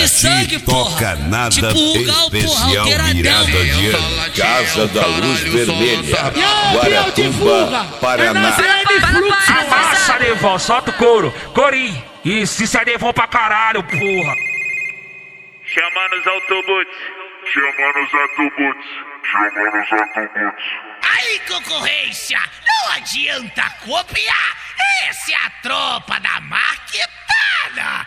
sangue, porra. Toca nada tipo o Gal, especial, porra, virada de Casa da Luz Vermelha, Guaratuba, Paraná. Amassa, Nevão, solta o couro, corinho. Isso é Nevão pra caralho, porra. Chamando os autobots. Aí, concorrência, não adianta copiar. Essa é a tropa da marquetada.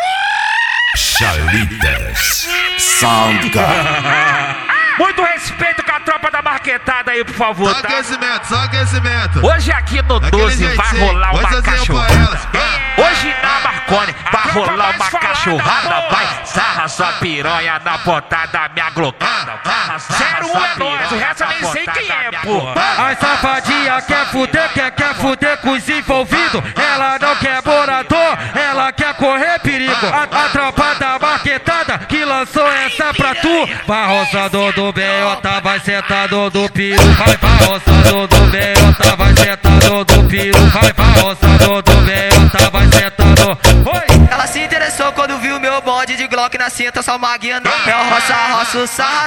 Chalitas Soundcar. Muito respeito com a tropa da marquetada aí, por favor, tá? Só aquecimento. Hoje aqui no 12 vai rolar uma cachorrada. Hoje na Marconi vai rolar uma cachorrada. Vai, sarra sua piranha na ponta da minha glocada. 01 é nós, o resto eu nem sei quem é, porra. A safadinha quer fuder com os envolvidos. Ela não quer morador, ela quer correr perigo. A tropa da marquetada que lançou essa pra tu. Vai roçador do Beiota, vai sentado do piru. Vai roçador do Beiota, vai sentado do piru. Vai roçador do Beiota, vai sentado. Oi! Ela se interessou quando viu meu bonde de Glock na cinta, só maguinha não. É o roça,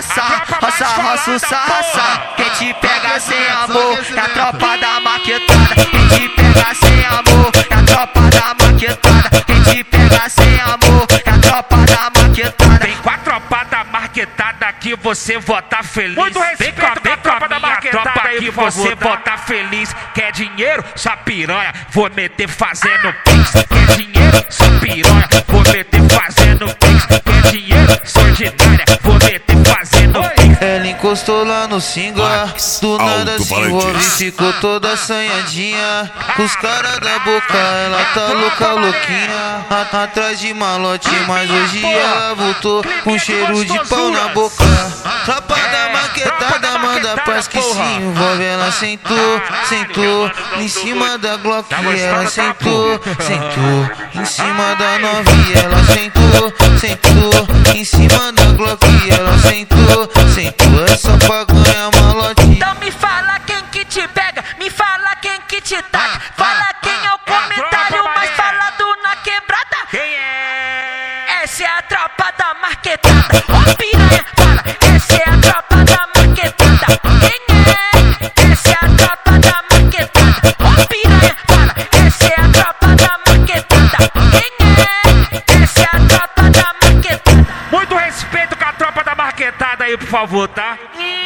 sarra. Quem te pega sem amor é a tropa da marquetada. Quem te pega sem amor é a tropa da marquetada. Quem te pega sem amor é a tropa da marquetada. Vem com a tropa da marquetada que você vota feliz. Muito respeito com a tropa da marquetada que você vota feliz. Quer dinheiro? Sua piranha, vou meter fazendo pix. Quer dinheiro? Sua piranha, vou meter fazendo pix. Quer dinheiro? Sua ordinária, vou meter fazendo pix. Ela encostou lá no singa, do nada se envolve, ficou toda assanhadinha. Com os caras da boca, ela tá louquinha. Atrás de malote, mas hoje ela voltou com cheiro de pau na boca. Tropa da marquetada, manda paz que se envolve. Ela sentou em cima da Glock. Ela sentou em cima da novinha. Ela sentou em cima da Glock. Ela sentou, é só pra ganhar malote. Então me fala quem que te pega, me fala quem que te taca. Fala quem é o comentário mais falado na quebrada. Quem é? Essa é a tropa da marquetada. Ó piranha, fala, essa é a tropa da marquetada. Quem é? Essa é a tropa da marquetada. Ó piranha, fala, essa é a tropa da marquetada. Quem é? Essa é a tropa da marquetada. Muito respeito com a tropa da marquetada aí, por favor, tá?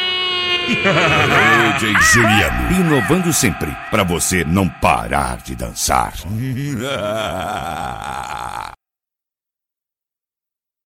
DJ Juliano, inovando sempre, pra você não parar de dançar.